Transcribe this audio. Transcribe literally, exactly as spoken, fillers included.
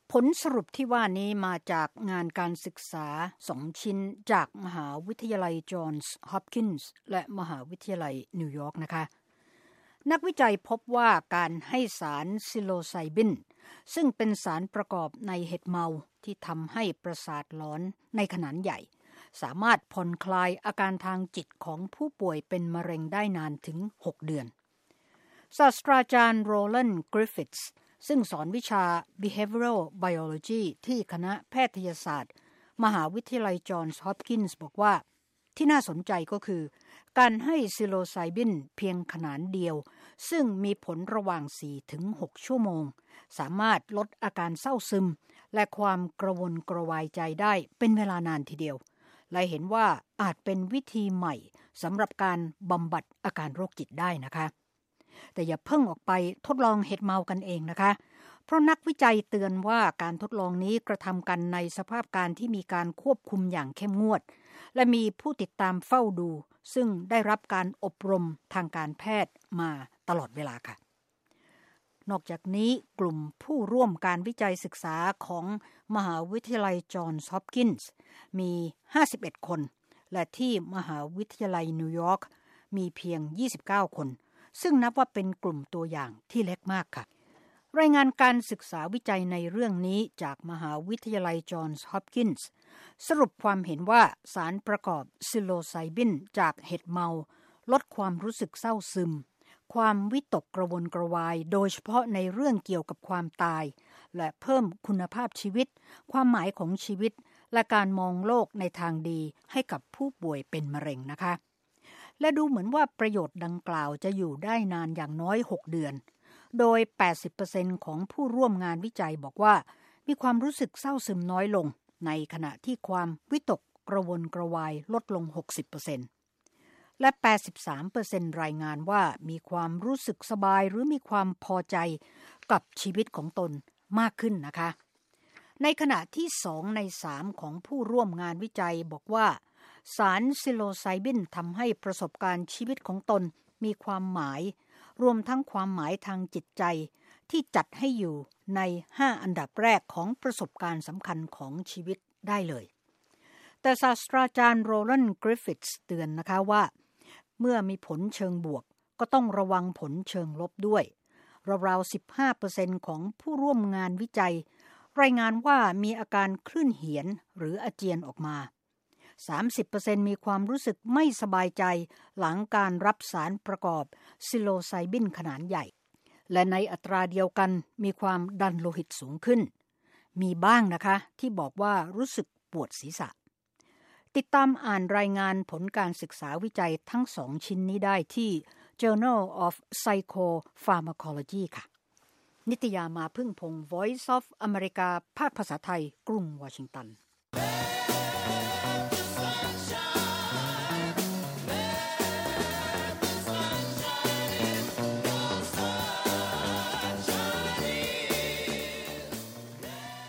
ผลสรุปที่ว่านี้มาจากงานการศึกษาสองชิ้นจากมหาวิทยาลัยจอห์นส์ฮอปกินส์และมหาวิทยาลัยนิวยอร์กนะคะนักวิจัยพบว่าการให้สารซิโลไซบินซึ่งเป็นสารประกอบในเห็ดเมาที่ทำให้ประสาทหลอนในขนาดใหญ่สามารถผ่อนคลายอาการทางจิตของผู้ป่วยเป็นมะเร็งได้นานถึงหกเดือนศาสตราจารย์โรแลนด์กริฟฟิธส์ซึ่งสอนวิชา Behavioral Biology ที่คณะแพทยศาสตร์มหาวิทยาลัยจอห์นส์ฮอปกินส์บอกว่าที่น่าสนใจก็คือการให้ซิโลไซบินเพียงขนาดเดียวซึ่งมีผลระหว่าง สี่ถึงหก ชั่วโมงสามารถลดอาการเศร้าซึมและความกระวนกระวายใจได้เป็นเวลานานทีเดียวและเห็นว่าอาจเป็นวิธีใหม่สำหรับการบำบัดอาการโรคจิตได้นะคะแต่อย่าเพิ่งออกไปทดลองเห็ดเมากันเองนะคะเพราะนักวิจัยเตือนว่าการทดลองนี้กระทำกันในสภาพการที่มีการควบคุมอย่างเข้มงวดและมีผู้ติดตามเฝ้าดูซึ่งได้รับการอบรมทางการแพทย์มาตลอดเวลาค่ะนอกจากนี้กลุ่มผู้ร่วมการวิจัยศึกษาของมหาวิทยาลัยจอห์นส์ฮอปกินส์มีห้าสิบเอ็ดคนและที่มหาวิทยาลัยนิวยอร์กมีเพียงยี่สิบเก้าคนซึ่งนับว่าเป็นกลุ่มตัวอย่างที่เล็กมากค่ะรายงานการศึกษาวิจัยในเรื่องนี้จากมหาวิทยาลัยจอห์นส์ฮอปกินส์สรุปความเห็นว่าสารประกอบซิโลไซบินจากเห็ดเมาลดความรู้สึกเศร้าซึมความวิตกกระวนกระวายโดยเฉพาะในเรื่องเกี่ยวกับความตายและเพิ่มคุณภาพชีวิตความหมายของชีวิตและการมองโลกในทางดีให้กับผู้ป่วยเป็นมะเร็งนะคะและดูเหมือนว่าประโยชน์ดังกล่าวจะอยู่ได้นานอย่างน้อยหกเดือนโดย แปดสิบเปอร์เซ็นต์ ของผู้ร่วมงานวิจัยบอกว่ามีความรู้สึกเศร้าซึมน้อยลงในขณะที่ความวิตกกระวนกระวายลดลง หกสิบเปอร์เซ็นต์ และ แปดสิบสามเปอร์เซ็นต์ รายงานว่ามีความรู้สึกสบายหรือมีความพอใจกับชีวิตของตนมากขึ้นนะคะในขณะที่สองในสามของผู้ร่วมงานวิจัยบอกว่าสารซิโลไซบินทำให้ประสบการณ์ชีวิตของตนมีความหมายรวมทั้งความหมายทางจิตใจที่จัดให้อยู่ในห้าอันดับแรกของประสบการณ์สำคัญของชีวิตได้เลยแต่ศาสตราจารย์โรแลนด์กริฟฟิธส์เตือนนะคะว่าเมื่อมีผลเชิงบวกก็ต้องระวังผลเชิงลบด้วยราวๆ สิบห้าเปอร์เซ็นต์ ของผู้ร่วมงานวิจัยรายงานว่ามีอาการคลื่นเหียนหรืออาเจียนออกมาสามสิบเปอร์เซ็นต์ มีความรู้สึกไม่สบายใจหลังการรับสารประกอบซิโลไซบินขนาดใหญ่และในอัตราเดียวกันมีความดันโลหิตสูงขึ้นมีบ้างนะคะที่บอกว่ารู้สึกปวดศีรษะติดตามอ่านรายงานผลการศึกษาวิจัยทั้งสองชิ้นนี้ได้ที่ Journal of Psychopharmacology ค่ะนิตยามาพึ่งพงศ์ Voice of America ภาคภาษาไทยกรุงวอชิงตัน